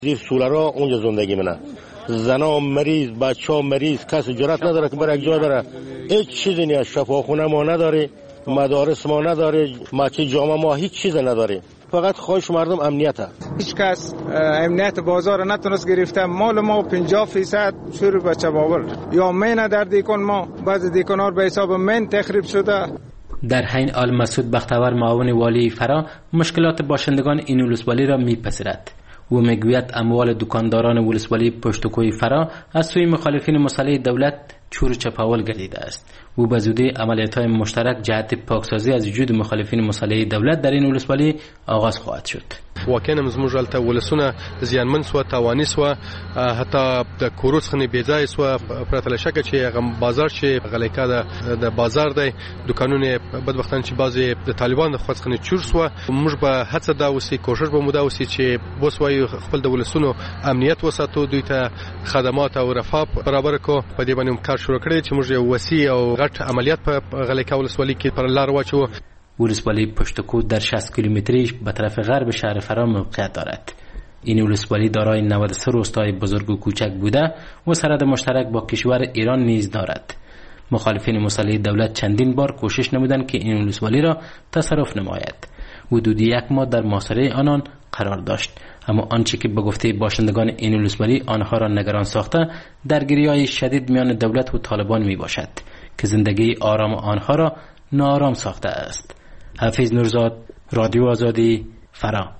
زیر سولرها اونجا زندگی منه. زنا مریض، بچه‌ها مریض، کسی جرأت نداره که بره یک جای بره. هیچ چیزی نیست. شفاخونه ما نداره، مدارس ما نداره، مسجد جامع ما هیچ چیز نداره. فقط خواهش مردم امنیته. هیچ کس امنیت بازار نتونست گرفته. مال ما 50% شروع به چباول یا مین در دیکن ما بعضی دیکنار به حساب من تخریب شده. در حین حال مسعود بختور معاون والی فرا مشکلات باشندگان این ولسوالی را میپذیرد. او میگوید اموال دکانداران ولسوالی پشتوکوی فرا از سوی مخالفین مسلح دولت چور و چپاول گردیده است. او به زودی عملیات‌های مشترک جهت پاکسازی از وجود مخالفین مسلح دولت در این ولسوالی آغاز خواهد شد. واقعا زموږ هلته ولسونه زیانمن سوه، تاواني سوه، حتی د کورو څخه بې ځایه سوه. پرته له شکه چې هغه بازار چې غلیکه د بازار دی، دوکانونه بدبختانه چې بعضې د طالبان د خوا څخه چور سوه. موږ به هڅه دا وسي، کوشش به مو دا وسي چې وسوایو خپل د ولسونو امنیت وساتو، دوی ته خدمات او رفاه برابر کو. په دې باندې کار شروع کړی چې موږ یو وسیع او غټ عملیات په غلیکه ولسوالۍ کې پر لار واچو. ولسوالی پشتکو در 60 کیلومتری به طرف غرب شهر فرا موقعیت دارد. این ولسوالی دارای 93 روستای بزرگ و کوچک بوده و سرحد مشترک با کشور ایران نیز دارد. مخالفین مسلح دولت چندین بار کوشش نمودند که این ولسوالی را تصرف نماید. حدود 1 ماه در محاصره آنان قرار داشت، اما آنچه که به گفته باشندگان این ولسوالی آنها را نگران ساخته درگیری‌های شدید میان دولت و طالبان می باشد که زندگی آرام آنها را ناآرام ساخته است. حفیظ نورزاد، رادیو آزادی، فرا.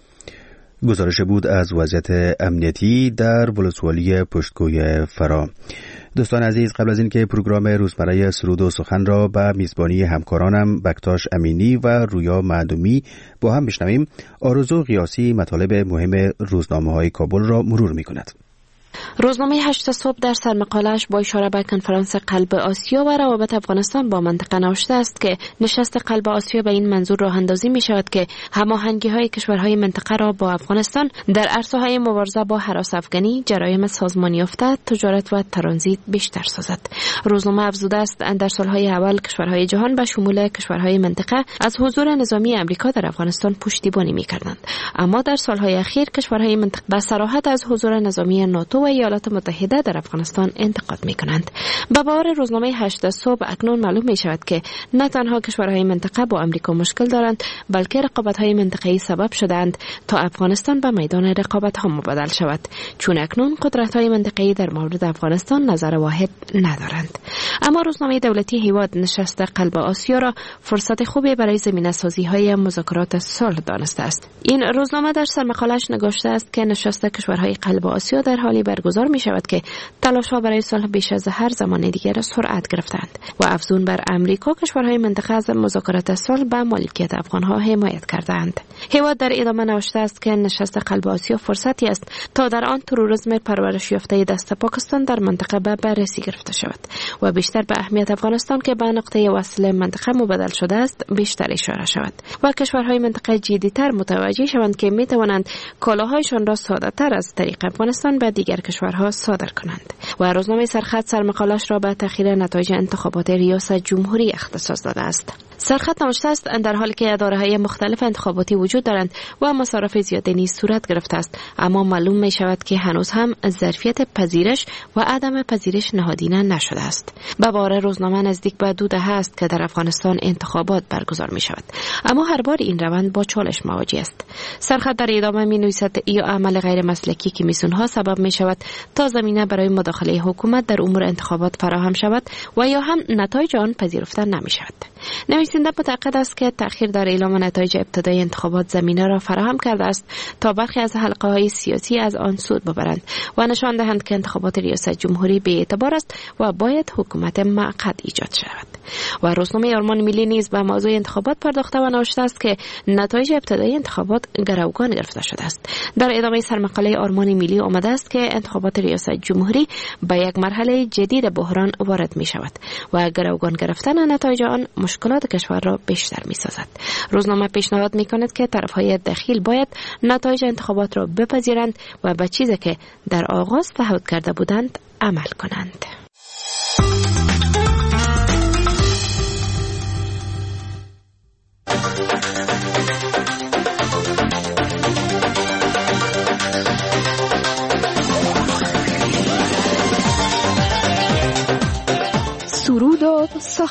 گزارش بود از وضعیت امنیتی در ولسوالی پشتکوی فرا. دوستان عزیز، قبل از اینکه پروگرام روزمره سرود و سخن را به میزبانی همکارانم بکتاش امینی و رویا معدومی با هم بشنویم، آرزو قیاسی مطالب مهم روزنامه‌های کابل را مرور می‌کند. روزنامه 8 صبح در سرمقاله‌اش با اشاره به کنفرانس قلب آسیا و روابط افغانستان با منطقه نوشته است که نشست قلب آسیا به این منظور راه اندازی می شود که هماهنگی‌های کشورهای منطقه را با افغانستان در عرصه‌های مبارزه با هراس افغانی، جرایم سازمانی یافته، تجارت و ترانزیت بیشتر سازد. روزنامه افزوده است در سالهای اول کشورهای جهان به شمول کشورهای منطقه از حضور نظامی امریکا در افغانستان پشتیبانی می‌کردند، اما در سالهای اخیر کشورهای منطقه به صراحت از حضور نظامی ناتو و ایالات متحده در افغانستان انتقاد می‌کنند. به باور روزنامه 8 صبح اکنون معلوم می‌شود که نه تنها کشورهای منطقه با امریکا مشکل دارند، بلکه رقابت‌های منطقه‌ای سبب شدند تا افغانستان به میدان رقابت‌ها مبادل شود، چون اکنون قدرت‌های منطقه‌ای در مورد افغانستان نظر واحد ندارند. اما روزنامه دولتی هیواد نشست قلب آسیا را فرصت خوبی برای زمینه‌سازی‌های مذاکرات صلح دانسته است. این روزنامه در سرمقاله‌اش نگاشته است که نشست کشورهای قلب آسیا در حالی برگزار می شود که تلاش‌ها برای صلح بیش از هر زمان دیگر سرعت گرفتند و افزون بر امریکا کشورهای منطقه از مذاکرات صلح به مالکیت افغان‌ها حمایت کردند. هیواد در ادامه نوشته است که نشست قلب آسیا فرصتی است تا در آن تروریسم پرورش یافته دست پاکستان در منطقه به بررسی گرفته شود و بیشتر به اهمیت افغانستان که به نقطه وصل منطقه مبادل شده است بیشتر اشاره شود و کشورهای منطقه جدی‌تر متوجه شوند که می توانند کالاهایشان را ساده‌تر از طریق افغانستان به دیگر کشورها صادر کنند. و روزنامه سرخط سرمقاله‌اش را به تأخیر نتایج انتخابات ریاست جمهوری اختصاص داده است. سرخط نوشته است در حالی که اداره‌های مختلف انتخاباتی وجود دارند و مصارف زیادی نیز صورت گرفته است، اما معلوم می شود که هنوز هم ظرفیت پذیرش و عدم پذیرش نهادینه نشده است. به باور روزنامه نزدیک به 2 دهه است که در افغانستان انتخابات برگزار می شود، اما هر بار این روند با چالش مواجه است. سرخط در ادامه می نویسد یا عمل غیر مسلکی کمیسیون‌ها سبب می شود تا زمینه برای مداخله حکومت در امور انتخابات فراهم شود و یا هم نتایج آن پذیرفته نمی شود. نویسنده معتقد است که تأخیر در اعلام نتایج ابتدایی انتخابات زمینه را فراهم کرده است تا برخی از حلقه‌های سیاسی از آن سود ببرند و نشان دهند که انتخابات ریاست جمهوری بی‌اعتبار است و باید حکومت موقت ایجاد شود. و روزنامه آرمان ملی نیز به موضوع انتخابات پرداخته و نوشته است که نتایج ابتدایی انتخابات گروگان گرفته شده است. در ادامه سرمقاله آرمان ملی آمده است که انتخابات ریاست جمهوری به یک مرحله جدید بحران وارد می شود و گروگان گرفتن نتایج آن مشکلات کشور را بیشتر می سازد. روزنامه پیشنهاد می کند که طرفهای دخیل باید نتایج انتخابات را بپذیرند و به چیزی که در آغاز تعهد کرده بودند عمل کنند.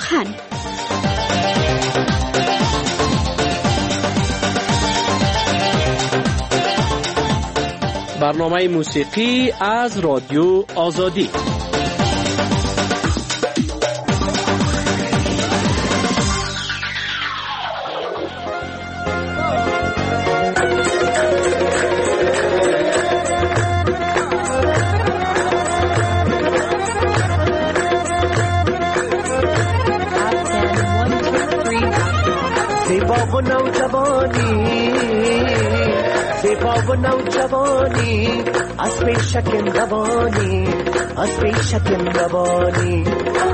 سخن. برنامه موسیقی از رادیو آزادی. زیبا و نوجوانی از پیشکم روانی، از پیشکم روانی.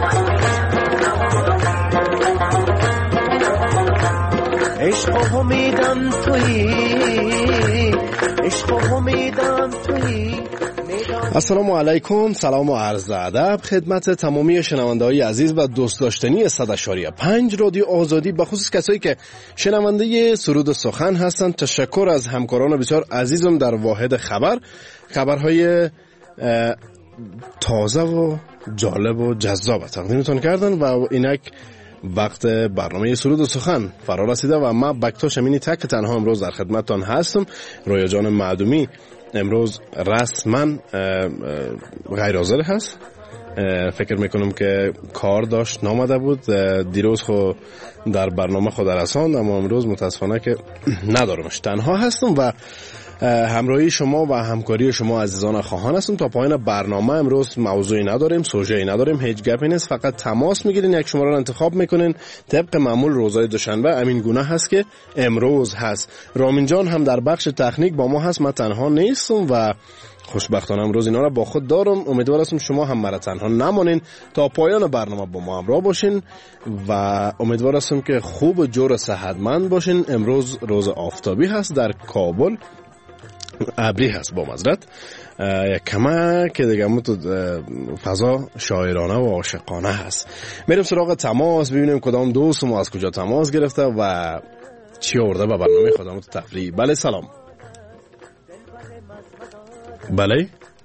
عشق و امیدم تویی، عشق و امیدم تویی. السلام علیکم، سلام و عرض ادب خدمت تمامی شنونده‌های عزیز و دوست داشتنی 100.5 رادیو آزادی، به خصوص کسایی که شنونده سرود سخن هستند. تشکر از همکاران بسیار عزیزم در واحد خبرهای تازه و جالب و جذاب تقدیمتون کردن و اینک وقت برنامه سرود سخن فرا رسیده و من بکتاش امینی تک تنها امروز در خدمتتان هستم. رویا جان معدومی امروز رسما غیر حاضر هست. فکر میکنم که کار داشت نامده بود، دیروز خود در برنامه خود رساند، اما امروز متاسفانه که ندارمش. تنها هستم و همراهی شما و همکاری شما عزیزان خواهان هستم. تا پایان برنامه امروز موضوعی نداریم، سوژه‌ای نداریم، هیچ گپی نیست، فقط تماس میگیرین، یک شماره رو انتخاب میکنین طبق معمول روزهای دوشنبه. امین گونه هست که امروز هست. رامین جان هم در بخش تکنیک با ما هست، من تنها نیستم و خوشبختانه امروز اینا رو با خود دارم. امیدوار هستم شما هم مرا تنها نمانین، تا پایان برنامه با ما همراه باشین و امیدوار هستم که خوب و جور صحتمند باشین. امروز روز آفتابی هست، در کابل ابری هست با معذرت، یک کمک که دیگه تو فضا شاعرانه و عاشقانه هست. میریم سراغ تماس، ببینیم کدام دوست ما از کجا تماس گرفته و چی آورده به برنامه خدمات تفریحی. بله سلام. بله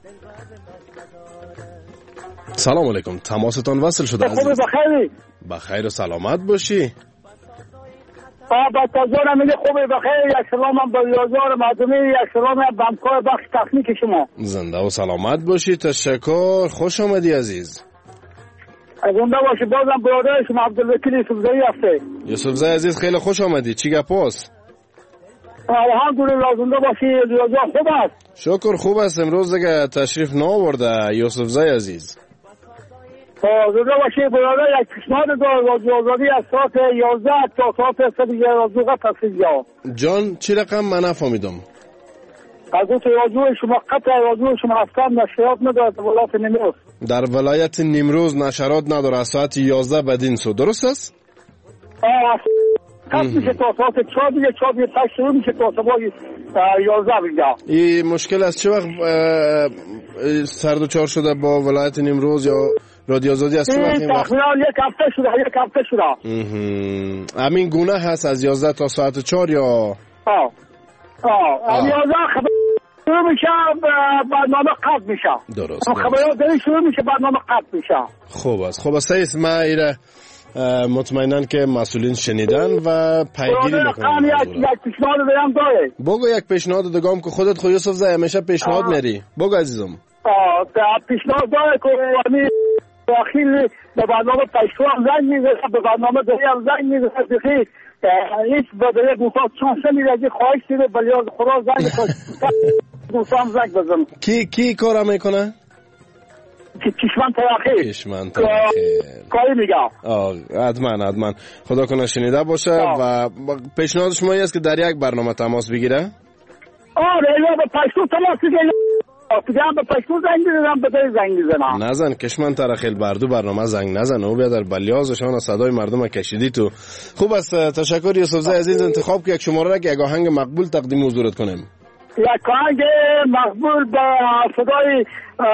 سلام علیکم، تماستان وصل شده عزیز. بخیر بخیر و سلامت باشی. با تازه میگه خوبی بخیر. یک سلام هم با یازار معدومی، یک سلام هم با همکار بخش تکنیک شما. زنده و سلامت باشی. تشکر، خوش آمدی عزیز. زنده باشی. بازم برادر شما عبدالوکیل یوسفزایی هسته. یوسفزایی عزیز خیلی خوش آمدی. چی گپ است؟ الحمدلله زنده باشی. یازار خوب است؟ شکر خوب است. امروز دیگه تشریف نآورده یوسفزایی عزیز. زنده باشی برادر. یک پیشنهاد رادیو آزادی از ساعت 11 تا ساعت 12 تصویح جان. چی رقم؟ من نفهمیدم. از اون رادیو شما قطع رادیو شما اصلا نشرات نداره در ولایت نیمروز. در ولایت نیمروز نشرات نداره از ساعت 11 بدین سو، درست است؟ قطع میشه تا ساعت 4 دیگه، 4 دیگه تک شروع میشه تا صبح 11 دیگه. این مشکل از چه وقت سرد و چار شده با ولایت نیمروز یا رادیو آزادی از چه وقت؟ تقریبا یک هفته شده. همین گونه هست از 11 تا ساعت 4 یا؟ از 11 خبر شروع میشه، برنامه قطع میشه. درست. خبرات داری شروع میشه، برنامه قطع میشه. خوب است. خوب است. اسم ایره مطمئناً که مسئولین شنیدن و پیگیری میکنن. یک پیشنهاد دیگه داره. بگو یک پیشنهاد دیگه هم که خودت خو یوسف زای همیشه پیشنهاد میری. بگو عزیزم. پیشنهاد داره که همین داخل به برنامه پیشوا زنگ میزنه، به برنامه دیگه هم زنگ میزنه. دیگه هیچ بدره دوستان چانس نمیده. خواهش دیده بلیاز خدا زنگ دوستان زنگ بزن. کی کار میکنه؟ کشمن تراخی کاری میگم. حتما خدا کنه شنیده باشه. و پیشنهاد شما است که در یک برنامه تماس بگیره. یا به پشتو تماس بگیره، دیگه هم به پشتو زنگ میزنم، به دای زنگ میزنم. نزن کشمن تراخیل بردو برنامه زنگ نزن. او بیا در بلیازشان صدای مردم کشیدی تو. خوب است. تشکر یوسفزای عزیز. انتخاب که یک شماره را که یک آهنگ آهنگ تقدیم حضورت کنیم. یک آهنگ مقبول با صدای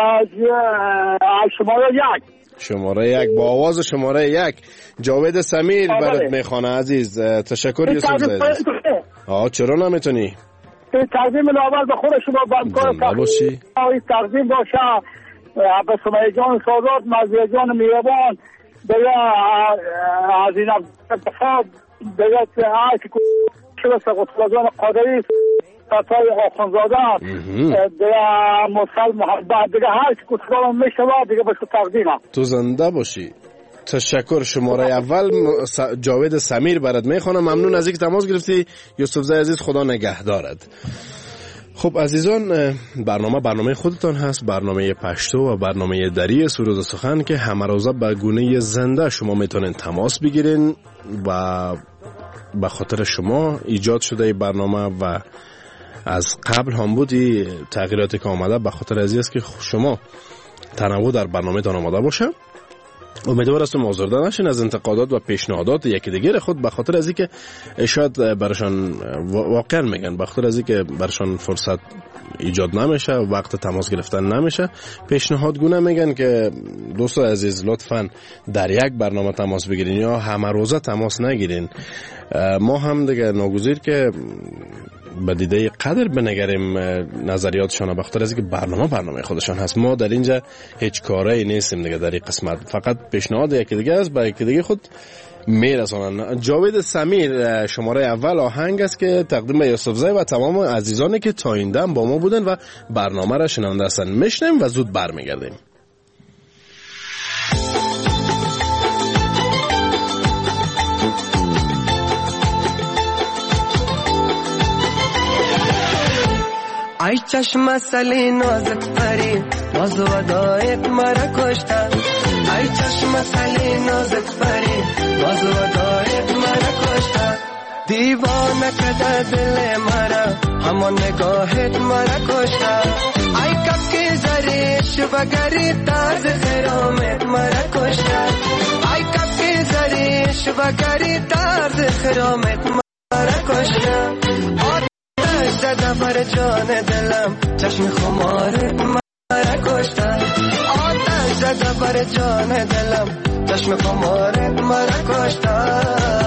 شماره یک با آواز شماره یک جاوید سمیر برات میخوانه عزیز. تشکر یوسف عزیز. چرا نمیتونی؟ این تقدیم اول به خود شما با همکار تقدیم باشه به سمیه جان سادات، مزیه جان میربان، دیگه از این اتفاق دیگه که شده سقطلازان قادری ستای آخونزاده دیگه مسل محبت دیگه هر که کتبان میشود دیگه بشو تقدیمم. تو زنده باشی. تشکر. شماره اول جاوید سمیر برات میخوانم. ممنون از اینکه تماس گرفتی. یوسف زای عزیز خدا نگهدارد. خب عزیزان، برنامه خودتان هست، برنامه پشتو و برنامه دری سرود سخن که همه روزه به گونه زنده شما میتونین تماس بگیرین و به خاطر شما ایجاد شده ای برنامه و از قبل هم بودی تغییراتی که آمده به خاطر ازی است که شما تنوع در برنامه تان آمده باشه. امیدوار هستم آزرده نشین از انتقادات و پیشنهادات یکی دیگر خود، به خاطر از اینکه شاید برشان واقعا میگن به خاطر از اینکه برشان فرصت ایجاد نمیشه، وقت تماس گرفتن نمیشه، پیشنهاد گونه میگن که دوستو عزیز لطفاً در یک برنامه تماس بگیرین یا همه روزه تماس نگیرین. ما هم دیگه ناگزیر که به دیده قدر بنگریم نظریاتشان، به خاطر از اینکه برنامه خودشان هست. ما در اینجا هیچ کاری نیستیم دیگه در این قسمت، فقط پیشنهاد یکی دیگه است به یکی دیگه خود میرسانن. جاوید سمیر شماره اول آهنگ است که تقدیم به یوسف زای و تمام عزیزانی که تا این دم با ما بودن و برنامه را شنونده هستن میشنیم و زود برمیگردیم. ای چشم سلی نازک پری باز ودایت مرا کشتا، ای چشم سلی نازک پری باز ودایت مرا کشتا، دیوانه کده دل مرا همان نگاهت مرا کشتا، ای کبکی زریش وگری ترد خرامت مرا کشتا، ای کبکی زریش وگری ترد خرامت مرا کشتا، زده بر جان دلم چشم خمارت مرا کشتا، آتش زده بر جان دلم چشم خمارت مرا کشتا.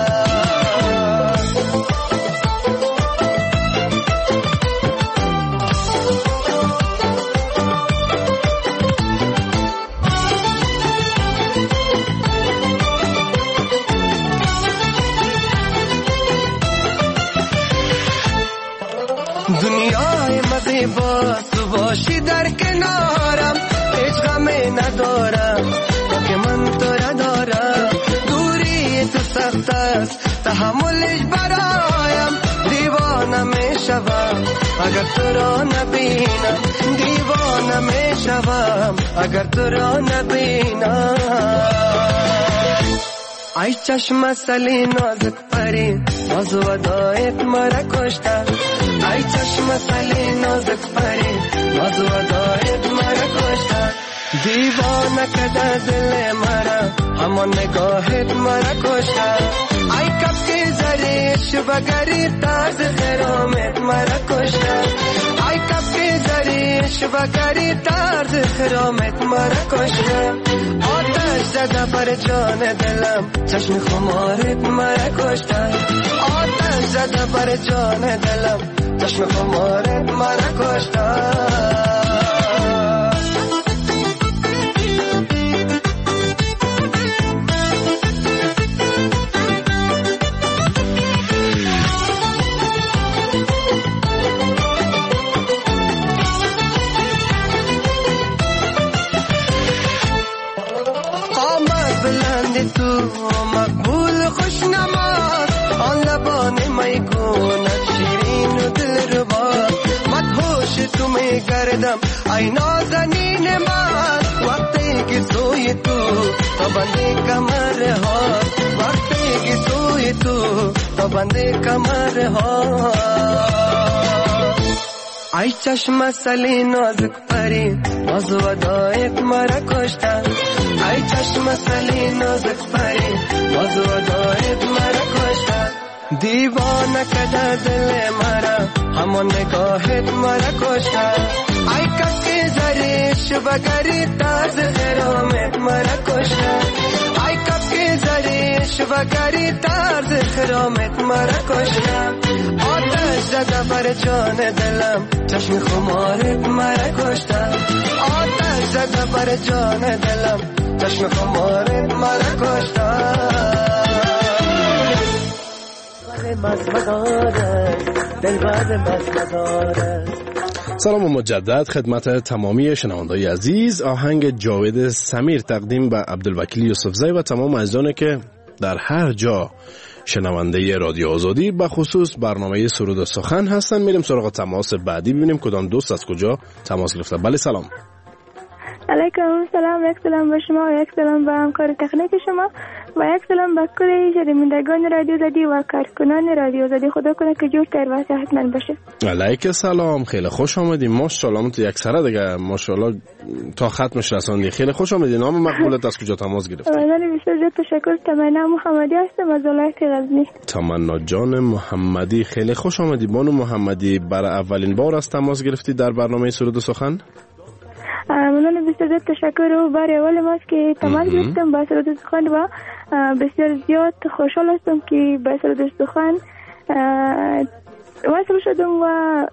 دنیای مزی با تو باشی در کنارم، هیچ غمی ندارم که من تو را دارم، دوری تو سخت است تحملش برایم، دیوانه می شوم اگر تو را نبینم، دیوانه می شوم اگر تو را نبینم. ای چشم سلی نازک پری باز ودایت مرا کشتا، ای چشم سلی نازک پری باز ودایت مرا کشتا، دیوانه کده دل مرا همان نگاهت مرا کشتا، ای کبکی زریش وگری ترد خرامت مرا کشتا، ای کبکی زریش وگری ترد خرامت مرا کشتا، آتش زده بر جان دلم چشم خمارت مرا کشتا، آتش زده بر جان دلم چشم خمارت مرا کشتا. تو مقبول خوش نماز آن لبان میگوند شیرین و دل ربا، مدهوش تو میگردم ای نازنین من، وقتی که سوی تو بندی کمر ها، وقتی که سوی تو بندی کمر ها. ای چشم سلی نازک پری باز ودایت مرا کشتا، ای چشم سلی نازک پری باز ودایت مرا کشتا، دیوانه کده دل مرا همان نگاهت مرا کشتا، ای کبکی زریش وگری ترد خرامت مرا کشتا، ای کبکی زریش وگری ترد خرامت مرا کشتا، آتش زده بر جان دلم چشم خمارت مرا کشتا، آتش زده بر جان دلم چشم خمارت مرا کشته سلام مجدد خدمت تمامی شنوندگان عزیز. آهنگ جاوید سمیر تقدیم به عبدالوکیل یوسفزی و تمام عزیزانی که در هر جا شنونده رادیو آزادی به خصوص برنامه سرود و سخن هستن. میریم سراغ تماس بعدی ببینیم کدام دوست از کجا تماس گرفته. بله سلام. علیکم سلام. یک سلام به شما و یک سلام به همکار تکنیک شما و یک سلام به کل شنوندگان رادیو آزادی و کارکنان رادیو آزادی. خدا کنه که جور تر و صحتمند باشه. علیکم سلام. خیلی خوش آمدید. ماشاءالله تو یک سره دیگه ماشاءالله تا ختمش رساندی. خیلی خوش آمدید. نام مقبولت از کجا تماس گرفتی؟ من بسیار تشکر. تمنا محمدی هستم از ولایت غزنی. تمنا جان محمدی خیلی خوش آمدید. بانو محمدی برای اولین بار از تماس گرفتی در برنامه سرود و سخن؟ من بسیار تشکر و برای اول ماست که تماس گرفتم با سرود و سخن و بسیار زیاد خوشحال هستم که با سرود و سخن وصل شدم و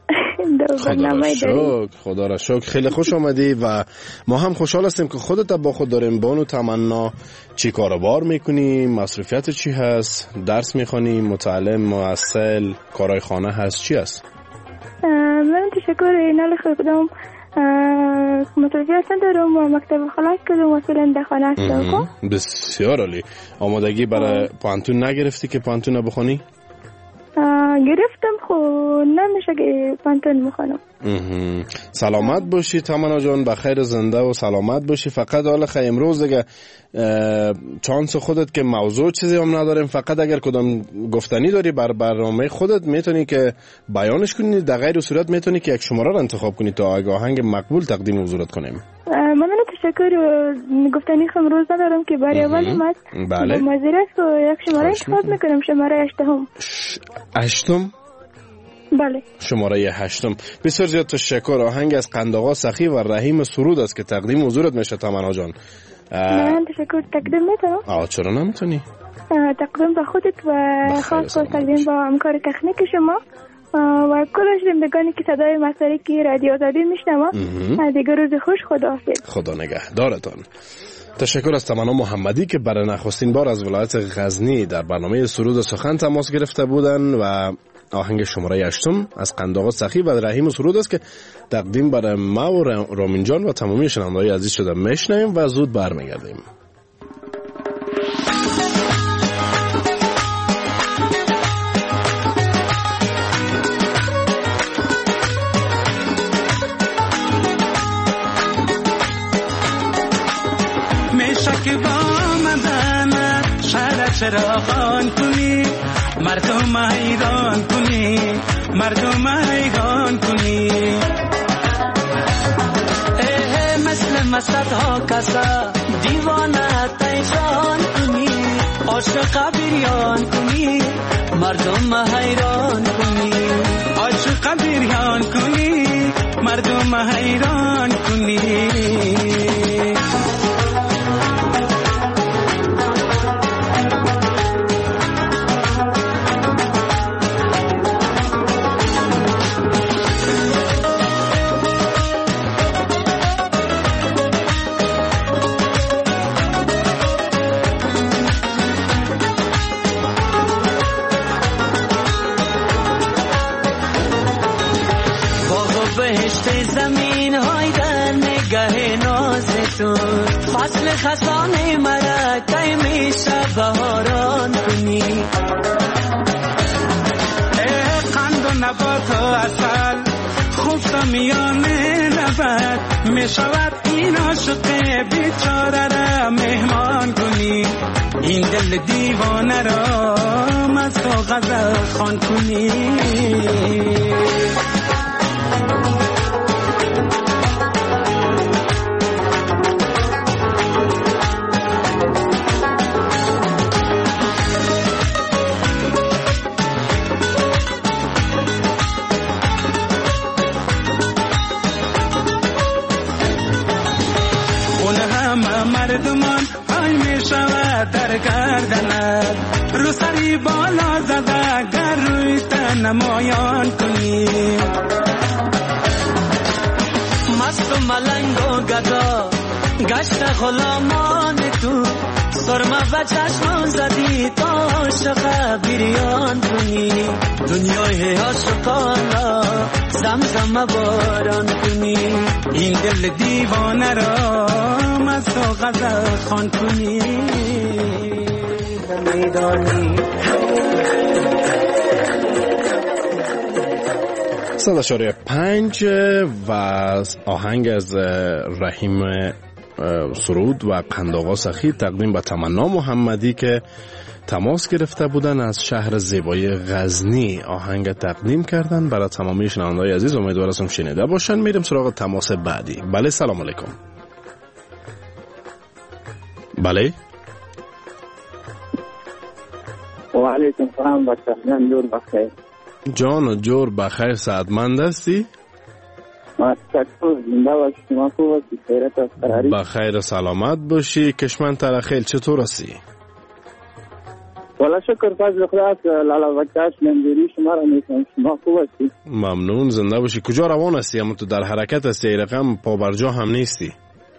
خدا را شکر. خیلی خوش آمدی و ما هم خوشحال هستیم که خودت با خود داریم. بانو تمنا چی کاروبار میکنی؟ مصروفیت چی هست؟ درس میخوانی؟ متعلم؟ محصل؟ کارهای خانه هست؟ چی هست؟ من تشکر اینال خودم متوجه ندارم و مکتب خلاص کردم و فعلا در خانه هستم. بسیار عالی. آمادگی برای پانتون نگرفتی که پانتون بخونی؟ گرفتم خو نمیشه که پانتون بخونم. سلامت باشی تمنا جان. بخیر زنده و سلامت باشی. فقط حالا خیلی امروز دیگه چانس خودت که موضوع چیزی هم نداریم. فقط اگر کدام گفتنی داری بر برنامه خودت میتونی که بیانش کنی. در غیر صورت میتونی که یک شماره رو انتخاب کنی تا آهنگ مقبول تقدیم حضورت کنیم. من تشکر. گفتنی امروز ندارم که برای اول ما بله معذرت و یک شماره انتخاب میکنم. شماره 8. بله شماره 8. بسیار زیاد تشکر. آهنگ از قندآقا سخی و رحیم سرود است که تقدیم حضورت میشه تمنا جان. من تشکر. تقدیم میتونم؟ چرا نمیتونی؟ تقدیم به خودت و خاص تقدیم به همکار تکنیک شما و کل شنوندگانی که صدای مساریکی رادیو آزادی میشنوم. دیگه روز خوش. خداحافظ. خدا نگهدارتان. تشکر از تمنا محمدی که برای نخستین بار از ولایت غزنی در برنامه سرود و سخن تماس گرفته بودن و آهنگ شماره 8 از قندآقا سخی و رحیم سرود است که تقدیم برای ما و رامین جان و تمامی شنوندگان عزیز شده. میشنویم و زود برمیگردیم. که با مدن چراغان کنی مردم حیران کنی مردم حیران کنی مثل مصدها کسا دیوانه تیشان کنی عاشق بیریان کنی مردم حیران کنی عاشق بیریان کنی مردم حیران کنی فصل خزانه مرا کی میشه بهاران کنی قند و نبات و اصل خوب میان لبت میشود این عاشق بیچاره را مهمان کنی این دل دیوانه را مست و غزل خوان کنی مردمان های می شود در گردنت رو سری بالا زده گر روی تن نمایان کنی مست و ملنگ و گدا گشت غلامان تو سرما و چشمان زدی تا عاشق بریان کنی دنیای عاشقانا زمزم باران کنی این دل دیوانه را مست و غزل خوان کنی میدانی 100.5 و آهنگ از رحیم سرود و قندآقا سخی تقدیم به تمنا محمدی که تماس گرفته بودن از شهر زیبای غزنی آهنگ تقدیم کردن برای تمامی شنونده‌های عزیز. امیدوارم شنیده باشن. میریم سراغ تماس بعدی. بله سلام علیکم. بله و علیکم سلام بچه جان جور بخیر. جان و جور بخیر سعادتمند هستی؟ بخیر و سلامت باشی. کشمن ترخیل چطور هستی؟ والا شکر فضل خدا است. لالا بکتاش منظوری شما را میکنم. شما خوب هستی؟ ممنون زنده باشی. کجا روان هستی؟ اما تو در حرکت هستی؟ ای رقم پابرجا هم نیستی؟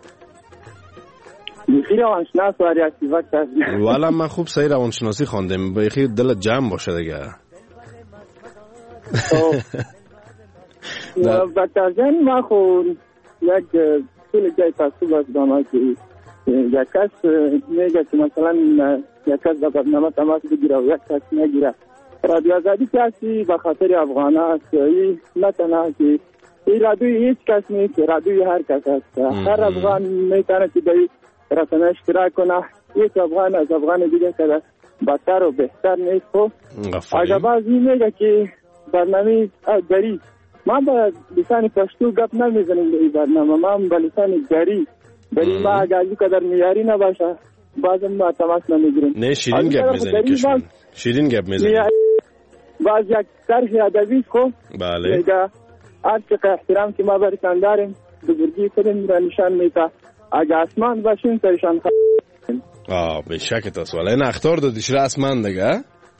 بیخی روانشناس واری هستی بکتاش. والا من خوب صحیح روانشناسی خواندم. بیخی دل جمع باشه دیگه. بکتاش جان ما خود یک کل جای تصوب است دامه که یک کس میگه که مثلا یک کس در برنامه تماس بگیره و یک کس نگیره. رادیو آزادی که هستی بخاطر افغان است. این نه تنها که این رادیوی هیچ کس نیست، رادیوی هر کس است. هر افغان میتونه که در رسانه اشتراک کنه. یک افغان از افغان دیگه که بدتر و بهتر نیست. اگر بعضی میگه که برنامه دری ما با لسان پشتو گپ نمیزنیم در این برنامه. ما با لسان دری ما اگر از قدر میاری نباشه بازم ما تماس نمیگیریم. نه شیرین گپ میزنیم کشمن. شیرین گپ میزنیم. باز یک طرح ادبی خو بله میگه هر چقدر احترام که ما برشان داریم بزرگی خودم را نشان میده. اگر اسمان باشیم سرشان به شک تاست. ولی این اختار دادیش رسما دیگه.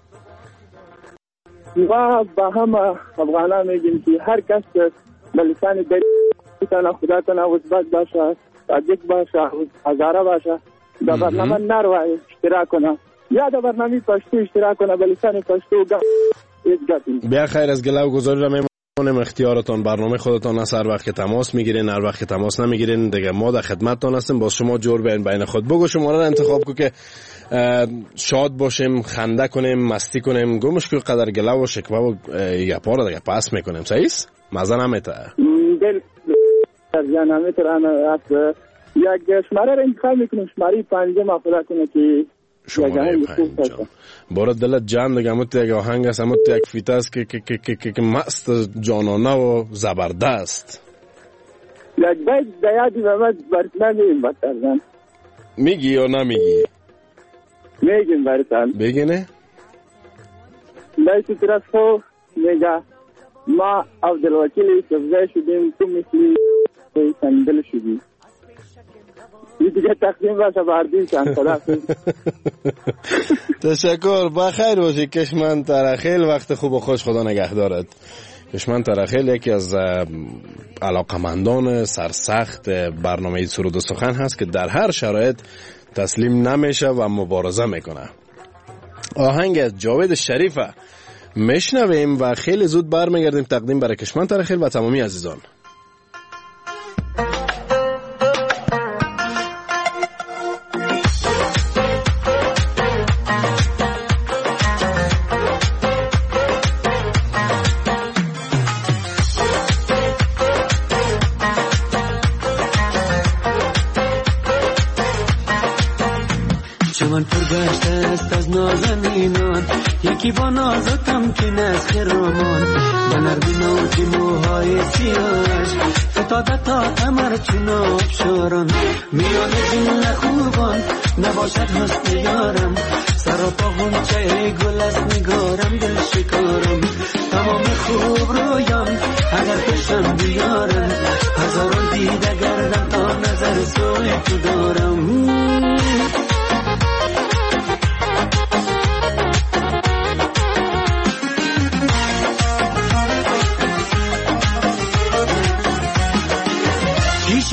ما با هم افغانا میگیم که هر کس به لسان دری تنها خدا تنها وزبت باشه، صادق باشه، هزاره باشه، در برنامه نروه اشتراک کنه یا در برنامه پشتو اشتراک کنه به لسان پشتو بیا خیر از گله و گذاری را میمونیم. اختیارتان برنامه خودتان است. هر وقت که تماس میگیرین هر وقت که تماس نمیگیرین دیگه ما در خدمتتان هستیم. باز شما جور بین خود بگو شما را انتخاب کو که شاد باشیم، خنده کنیم، مستی کنیم. گو مشکل قدر گله و شکوه و گپا را دیگه پس میکنیم. صحیح است؟ مزه نمیته دل جان نمیترانه است. یک شماره را انتخاب میکنیم. شماره پنجم خدا کنه که شماره پنجم بارد دلت جان دیگه. همون یک آهنگ است، همون یک فیته است که مست جانانه و زبردست. یک بیت دیادی محمد برتن میگیم بطرزن. میگی یا نمیگی؟ میگیم برتن. بگینه؟ بیت طرف خو میگه ما عبدالوکیل سفزه شدیم تو مثلی سندل شدیم. دیگه تقدیم باشه بردیم چند خدافظ. تشکر. بخیر باشی کشمن ترخیل. وقت خوب و خوش خدا نگهدارت. کشمن ترخیل یکی از علاقمندان سرسخت برنامه سرود و سخن هست که در هر شرایط تسلیم نمیشه و مبارزه میکنه. آهنگ از جاوید شریفه میشنویم و خیلی زود برمیگردیم تقدیم برای کشمن ترخیل و تمامی عزیزان. چمن پرگشته است از نازنینان، یکی با نازکم که از خرامان، به نرمی نازی موهای سیاهش فتاده تا کمر چون آبشاران. میان جمله خوبان نباشد حسن یارم، سر و پا غنچه گل از نگارم دل شکارم. تمام خوب رویان اگر کشم بیارم، هزاران دیده گردم تا نظر سوی تو دارم.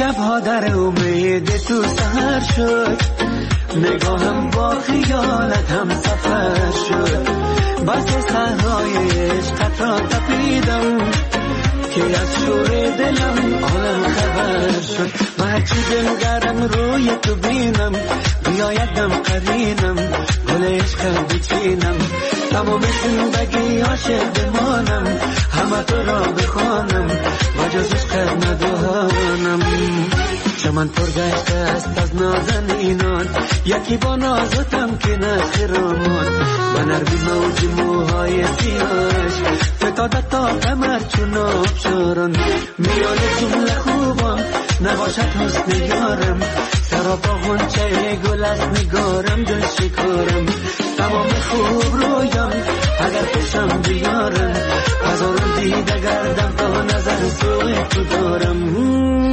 شبها در امید تو سهر شد، نگاهم با خیالت هم سفر شد. بس صحرای عشقت را تپیدم که از شور دلم عالم خبر شد. و هرچی دلگرم روی تو بینم، بیاید دم قرینم گل عشقت بچینم. تمام زندگی عاشق بمانم، همه تو را بخوانم و جز عشقت ندانم. چمن پر گشته است از نازنینان، یکی با نازتم که نخیرمان. و نرمی موج موهای سیاهش فتاده تا قمر چون آبشاران. میان جمله خوبان نباشد حسن یارم، سراپا غنچه گل از نگارم دل شکارم. تمام خوب رویان اگر پیشم بیارم، هزاران دیده گردم تا نظر سوی تو دارم.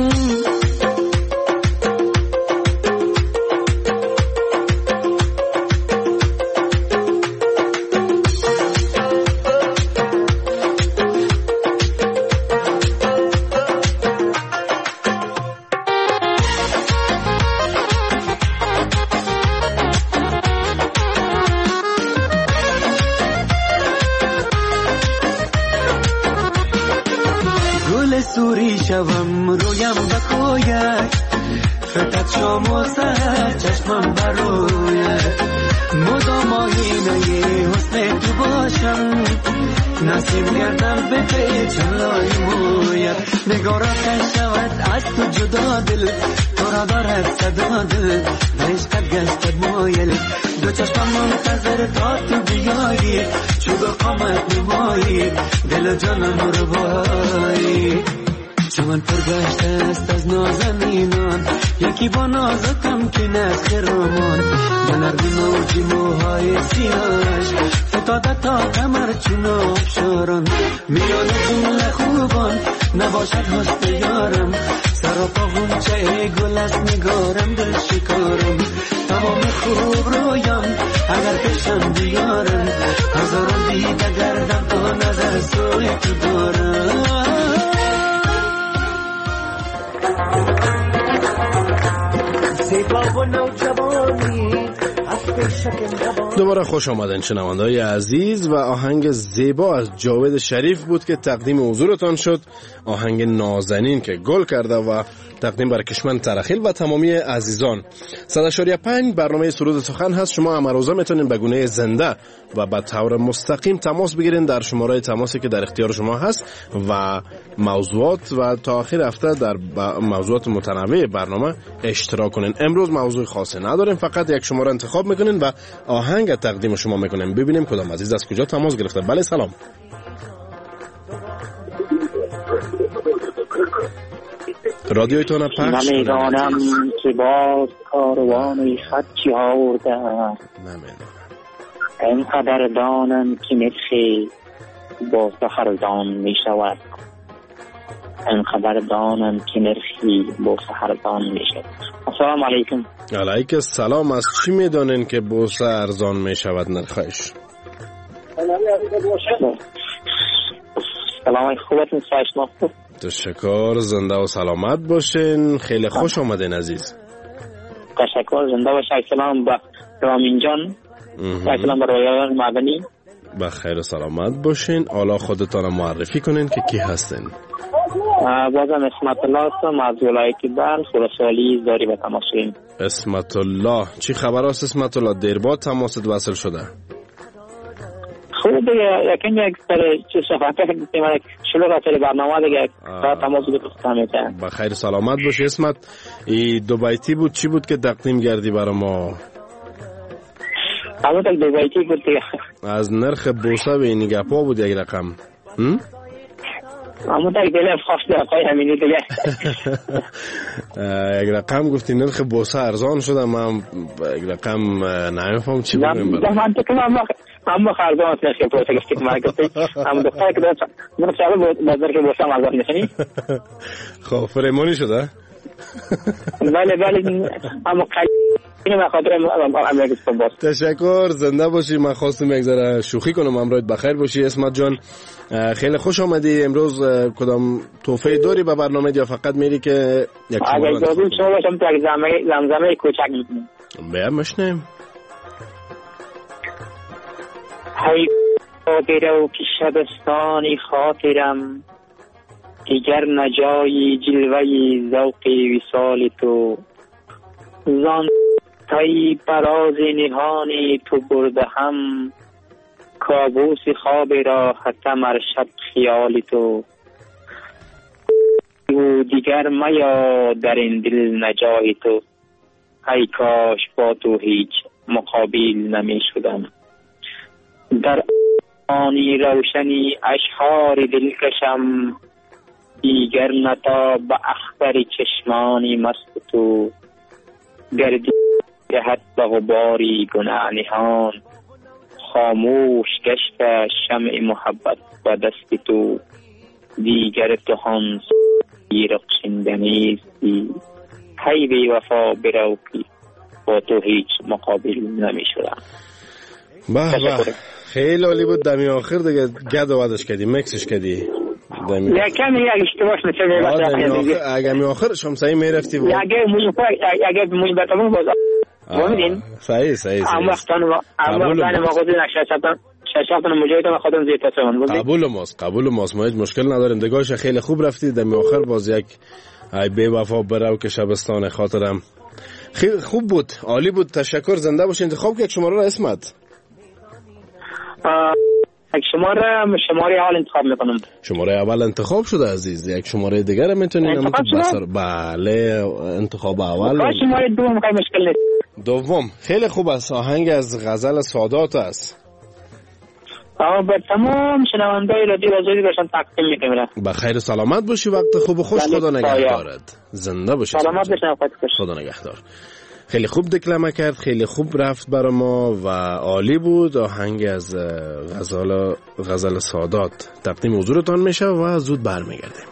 سوری شوم رویم بکوید، فتت شام و سهر چشمم بروید. مدام آینه حسن تو باشم، نسیم گردم به پیچم لای موید. نگارا کن شود از تو جدا دل، تو را دارد صدا دل و عشقت گشتد مایل. دو چشمم منتظر تا تو بیایی، چوب قامت نمایی دل و جانم رو بایی. چمن پر گشته است از نازنینان، یکی با نازکم که نخیرمان. و نرمی موجی موهای سیاهش فتاده تا قمر چون آبشاران. میان جمله خوبان نباشد حسن یارم، سراپا غنچه گل از نگارم دل شکارم. تمام خوب رویم اگر پیشم بیارم، هزاران دیده گردم تا نظر سوی تو دارم. دوباره خوش آمدین شنونده‌های عزیز. و آهنگ زیبا از جاوید شریف بود که تقدیم حضورتان شد. آهنگ نازنین که گل کرده و تقدیم بر کشمن ترخیل و تمامی عزیزان. 100.5 برنامه سرود سخن هست. شما امروزه میتونین به گونه زنده و به طور مستقیم تماس بگیرین در شماره تماسی که در اختیار شما هست و موضوعات و تا آخر هفته در موضوعات متنوع برنامه اشتراک کنین. امروز موضوع خاصی نداریم، فقط یک شماره انتخاب میکنین و آهنگ تقدیم شما میکنیم. ببینیم کدام عزیز از کجا تماس گرفته. بله سلام. رادیویتون پخش نمیدانم که باز کاروان خطی آوردم، اینقدر دانم که نرخی با سحرزان می شود. اینقدر دانم که نرخی با سحرزان می شود. السلام علیکم. علیکم السلام. از چی میدانین که بورس ارزان می شود نرخش؟ سلام خوبتون سایشناخت. تشکر، زنده و سلامت باشین. خیلی خوش آمدین عزیز. تشکر، زنده باشین. سلام با رامین جان. سلام با رویان مدنی. با خیر و سلامت باشین. حالا خودتان معرفی کنین که کی هستین. بازم اسمت الله هستم از ولایت بلخ، خراسانی داری به تماسیم. اسمت الله، چی خبر است اسمت الله؟ دیر بعد تماست وصل شده. خوب دیگه، یکم یک سر چه صحبت کردیم، شلوغ اصل برنامه دیگه تماس گرفتم. با خیر سلامت باشی اسمت. ای دو بیتی بود، چی بود که تقدیم کردی برای ما؟ اما تک دو بیتی بود دیگه. از نرخ بورس به این گپا بود یک رقم. اما تک دلم خواست آقای همینی دیگه. یک رقم گفتی نرخ بورس ارزان شده، من یک رقم نمیفهم چی بگم برای. من تو اما خرجان نرخ بورس گفتی که من گفتی اما دختر که داشت من چرا بازار که بورس ارزان نشنی؟ خب فریمانی شده؟ بله اما اینو به خاطر امریکا باز. تشکر، زنده باشی. من خواستم یک ذره شوخی کنم. امروز بخیر باشی اسمت جان. خیلی خوش آمدی. امروز کدام تحفه داری به برنامه یا فقط میری که یک اگر اجازه شما باشم تا زمزمه کوچک میکنم. بیا مشنیم. هی برو که شبستانی خاطرم، دیگر نجایی جلوهی ذوقی وصال تو، زان تایی براز نهانی تو برده هم، کابوس خواب را حتم ارشد خیال تو، و دیگر میا در این دل نجای تو، ای کاش با تو هیچ مقابل نمی شدم. در آنی روشنی اشعار دلکشم، دیگر نتا به اختر چشمانی مست تو، گردی جهت به غباری گناه نهان، خاموش گشت شمع محبت و دست تو، دیگر تو هم رقصندنیستی، هی بی وفا برو که با تو هیچ مقابل نمی شدم. به خیلی عالی بود. دمی آخر دیگه گد و ودش کردی، مکسش کردی. یکم یک اشتباهش نشه. اگه می آخر شمسایی میرفتی بود. اگه موی بتامون باز بامدین. صحیح. اما وقتان ما خودی ششافتان مجاهدان و خودم زیتا سوان بودی. قبول ماست. ما هیچ مشکل نداریم. دگاهش خیلی خوب رفتی. دمی آخر باز یک ای بی وفا برو که شبستان خاطرم. خیلی خوب بود. عالی بود. تشکر. زنده باش. انتخاب که یک شماره را اسمت. یک شماره اول انتخاب میکنم. شماره اول انتخاب شده عزیز. یک شماره دیگر هم میتونین بله انتخاب اول. شماره دوم خیلی مشکل نیست. دوم خیلی خوب است. آهنگ از غزل سادات است. به تمام شنونده‌های رادیو آزادی باشن تقدیم میکنم. با خیر و سلامت باشی. وقت خوب و خوش. خدا نگهدارت. زنده باشی. سلامت باشی. خدا نگهدار. خیلی خوب دکلمه کرد. خیلی خوب رفت برای ما و عالی بود. آهنگ از غزل سادات تقدیم حضورتان میشه و زود برمیگردیم.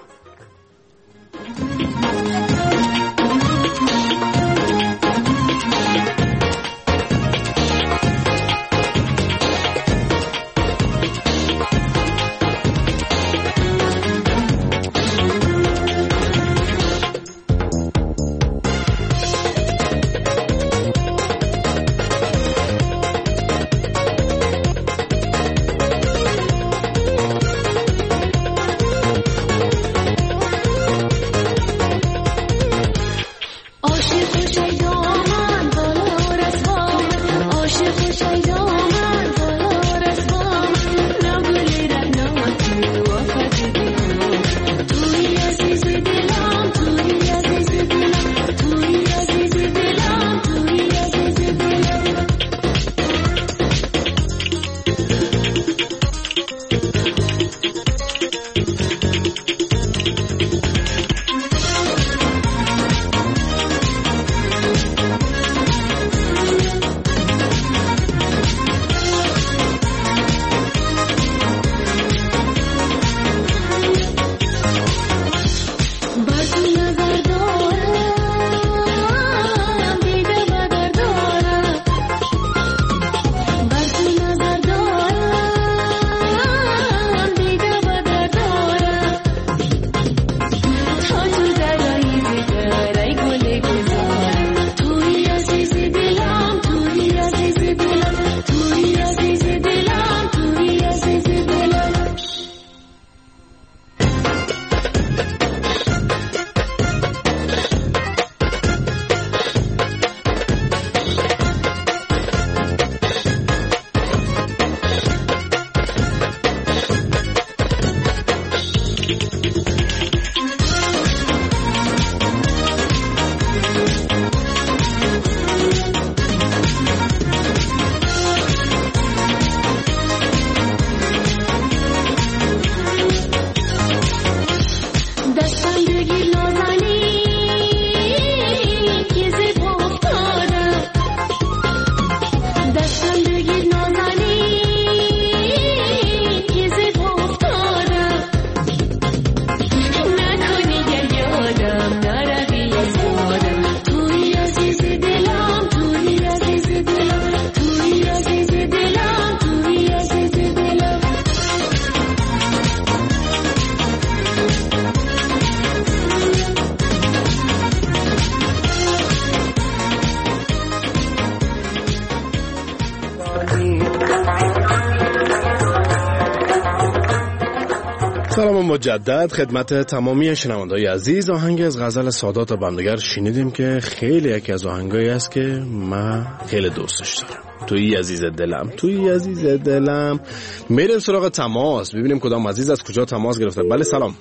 سلام مجدد خدمت تمامی شنوندگان عزیز. آهنگ از غزل سادات بندگر شنیدیم که خیلی یکی از آهنگایی است که من خیلی دوستش دارم. توی عزیز دلم. میریم سراغ تماس، ببینیم کدام عزیز از کجا تماس گرفته. بله سلام.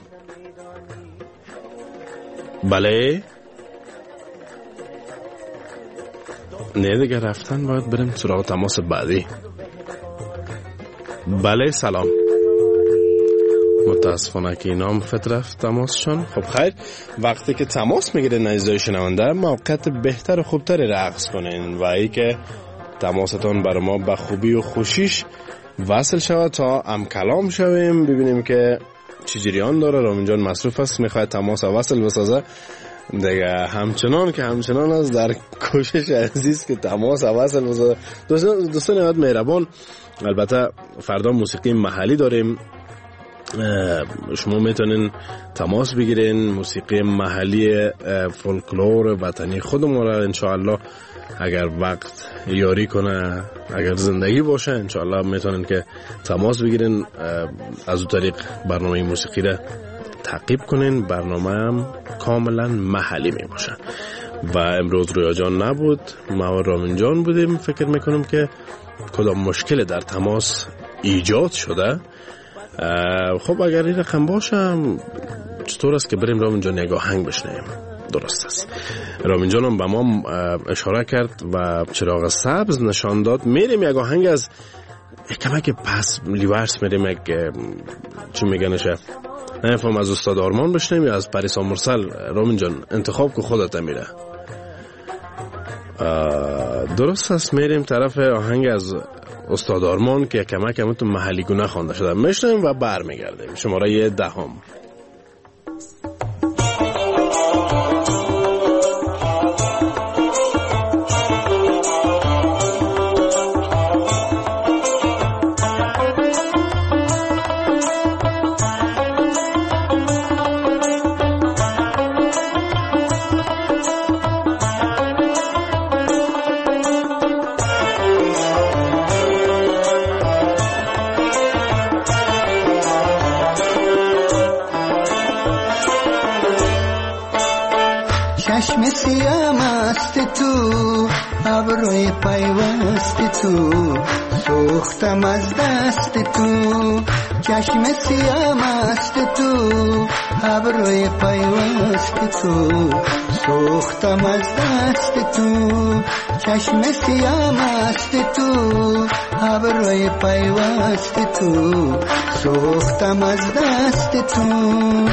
بله نه دیگه رفتن، باید بریم سراغ تماس بعدی. بله سلام. متاسفانه که اینام فت رفت تماسشون. خب خیر، وقتی که تماس میگیره عزیزای شنونده موقعیت بهتر و خوبتر رقص کنین و ای که تماستون برای ما به خوبی و خوشیش وصل شود تا هم کلام شویم، ببینیم که چی جریان داره. رامین جان مصروف است، میخواد تماس وصل بسازه دیگه. همچنان از در کوشش عزیز که تماس وصل بسازه. دوستان یاد مهربان، البته فردا موسیقی محلی داریم، شما میتونین تماس بگیرین. موسیقی محلی فولکلور وطنی خودمون را انشاءالله اگر وقت یاری کنه، اگر زندگی باشه، انشاءالله میتونین که تماس بگیرین، از اون طریق برنامه موسیقی را تعقیب کنین. برنامه هم کاملا محلی می باشه. و امروز رویا جان نبود، ما و رامین جان بودیم. فکر میکنم که کدام مشکل در تماس ایجاد شده. خب اگر این رقم باشه چطور است که بریم رامین جان یک آهنگ بشنیم؟ درست است. رامین جان هم به ما اشاره کرد و چراغ سبز نشان داد. میریم یک آهنگ از کمک پس لیورس، میریم یک چی میگنشه نفهم از استاد آرمان بشنیم یا از پریسا مرسل. رامین جان انتخاب که خودت میره. درست است، میریم طرف آهنگ از استاد آرمان که کمک همتون محلی گونه خوانده شده. میشنیم و برمیگردیم. شماره 10. چشم سیام است تو، ابروی پیوست تو، سوختم از دست تو. چشم سیام است تو، ابروی پیوست تو، سوختم از دست تو. چشم سیام است تو، ابروی پیوست تو، سوختم از دست تو.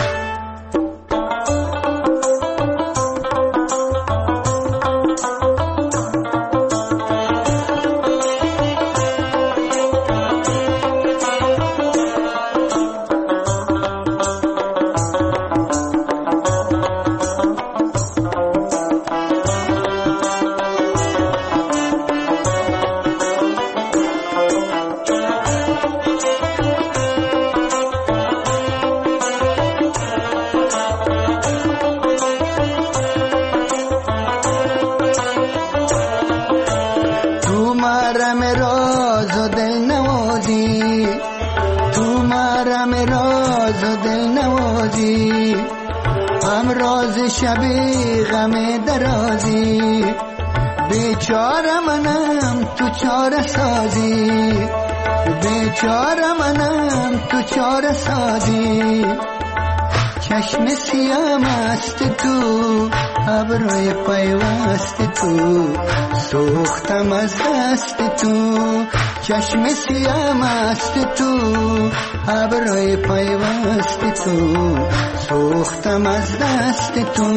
شبی غم درازی، بیچاره منم تو چاره سازی، بیچاره منم تو چاره سازی. چشم سیام است تو، ابروی پیوست تو، سوختم از دست تو. چشم سیام است تو، ابروی پیوست تو، سوختم از دست تو.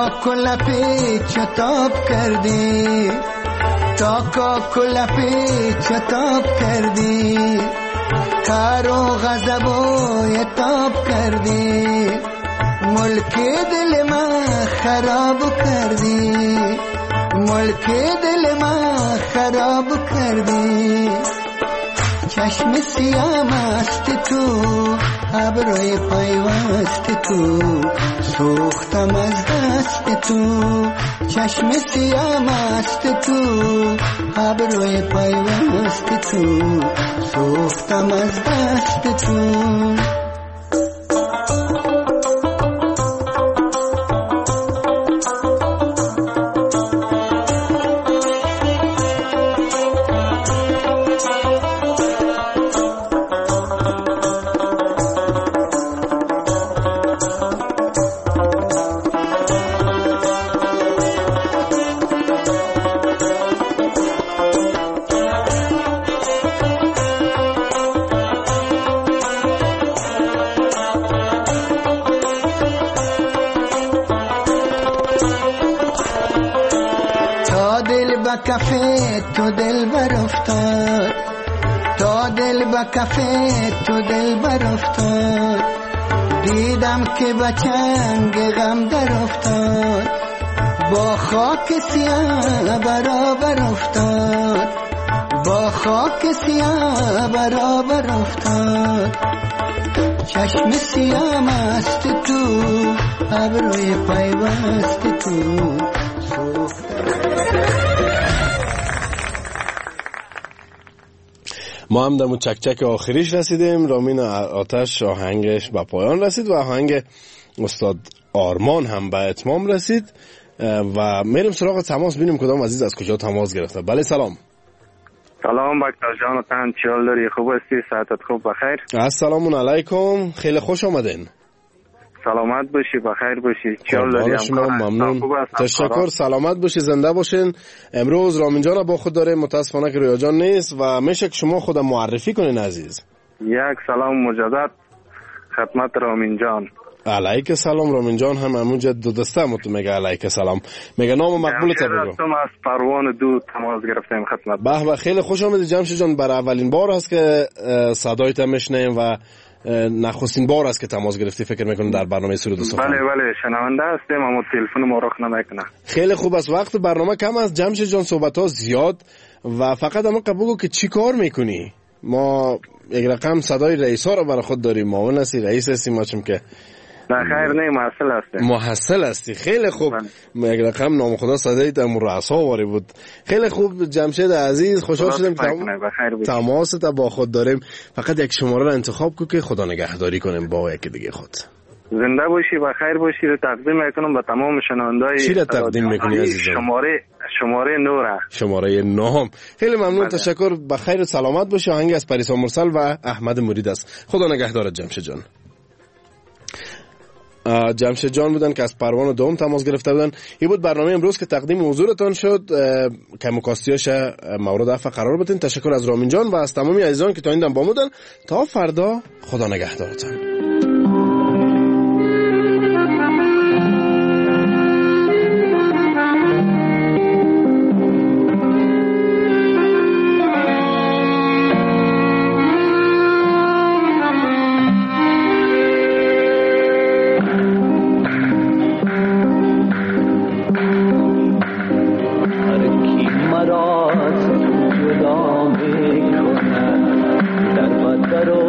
کاکو لپی چتاب کردی تا کاکو لپی چتاب کردی کار و غضب و یتاب کردی ملک دل من خراب کردی ملک دل من خراب کردی چشم سیاه مست تو ابروی پیوست تو سوختم از دست تو چشم سیاه مست تو ابروی پیوست تو سوختم از دست تو کفه تو دل بر افتاد تا دل با کفه تو دل بر افتاد دیدم که با چنگ غم در افتاد با خاک سیاه برابر افتاد با خاک سیاه برابر افتاد چشم سیاه مست تو ابروی پیوست تو ما هم در چکچک آخریش رسیدیم. رامین آتش آهنگش به پایان رسید و آهنگ استاد آرمان هم به اتمام رسید و میریم سراغ تماس ببینیم کدام عزیز از کجا تماس گرفته. بله سلام. سلام بکتر جان، تن چیال داری؟ خوب هستی؟ صحتت خوب؟ بخیر؟ السلام علیکم، خیلی خوش آمدین. سلامت باشی، بخیر باشی. چیال داری؟ شما ممنون. تشکر، سلامت باشی، زنده باشین. امروز رامین جان با خود داره، متاسفانه که رویا جان نیست و میشه که شما خود معرفی کنین عزیز. یک سلام مجدد خدمت رامین جان. علیک سلام. رامین جان هم همونجا دو دسته متو میگه علیک سلام. میگه نام مقبول تو بگو. من از پروان دو تماس گرفتم خدمت. به به، خیلی خوش آمدید جمشید جان. برای اولین بار است که صدایت میشنیم و نخستین بار است که تماس گرفتی فکر میکنم در برنامه سرود و سخن. بله بله، شنونده هستم اما تلفن ما رخ نمیکنه. خیلی خوب است. وقت برنامه کم است جمشید جان، صحبت ها زیاد و فقط اما بگو که چی کار میکنی. ما یک رقم صدای رئیس ها رو برای خود داریم. معاون هستی، رئیس هستی، ما چون که نه خیر نه، محصل هستی. محصل هستی، خیلی خوب. یک رقم نام خدا صدای تم رؤسا واری بود. خیلی خوب جمشید عزیز، خوشحال شدم که تماست با خود داریم. فقط یک شماره رو انتخاب کن که خدا نگهداری کنیم با یکی دیگه خود. زنده باشی، بخیر باشی. رو تقدیم میکنم به تمام شنوندای. چی رو تقدیم میکنی عزیزم؟ شماره 9. شماره 9. خیلی ممنون، تشکر. بخیر و سلامت باشی. آهنگ از پریسا مرسل و احمد مرید است. خدا نگهدارت جمشید جان. جمشید جان بودن که از پروان دوم تماس گرفته بودن. این بود برنامه امروز که تقدیم حضورتان شد. کموکاستیاش مورد عفو قرار بدین. تشکر از رامین جان و از تمامی عزیزان که تا این دم با بودن. تا فردا، خدا نگهدارتان. در